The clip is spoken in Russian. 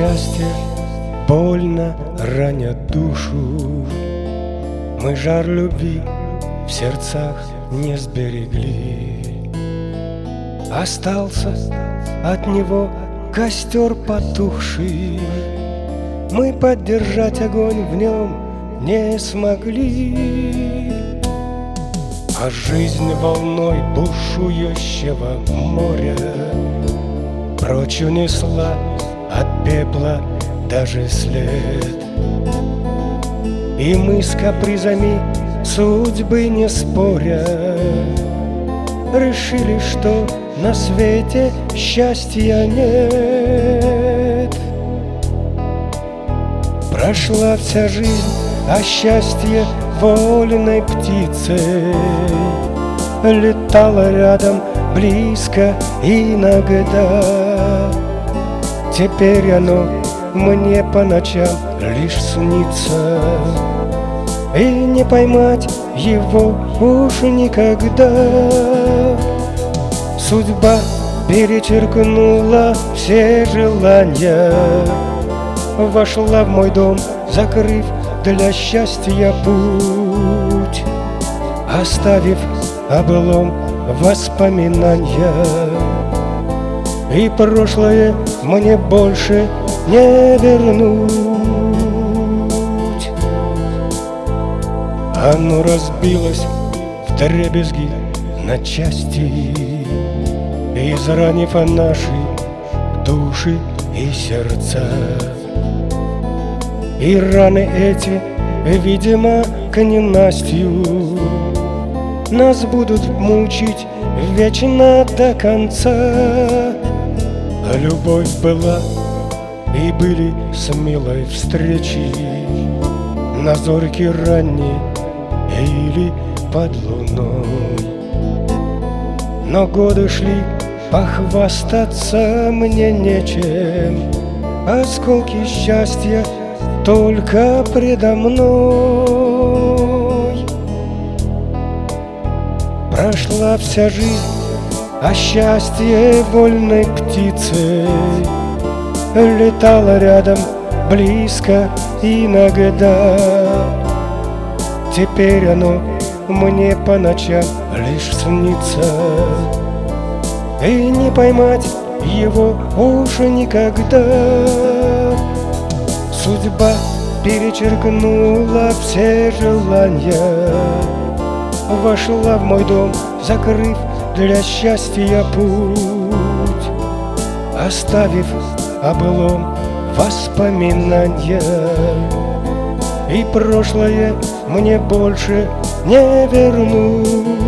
счастье больно ранят душу. Мы жар любви в сердцах не сберегли. Остался от него костер потухший. Мы поддержать огонь в нем не смогли. А жизнь волной бушующего моря прочь унесла от пепла даже след. И мы с капризами судьбы не споря решили, что на свете счастья нет. Прошла вся жизнь, а счастье вольной птицей летало рядом близко иногда. Теперь оно мне по ночам лишь снится, и не поймать его уж никогда. Судьба перечеркнула все желания, вошла в мой дом, закрыв для счастья путь, оставив о былом воспоминания. И прошлое мне больше не вернуть. Оно разбилось вдребезги на части, изранив наши души и сердца. И раны эти, видимо, к ненастью нас будут мучить вечно до конца. А любовь была и были с милой встречи на зорьке ранней или под луной. Но годы шли, похвастаться мне нечем, осколки счастья только предо мной. Прошла вся жизнь, а счастье вольной птицей летало рядом близко иногда. Теперь оно мне по ночам лишь снится, и не поймать его уж никогда. Судьба перечеркнула все желания, вошла в мой дом, закрыв для счастья путь, оставив о былом воспоминания. И прошлое мне больше не вернуть.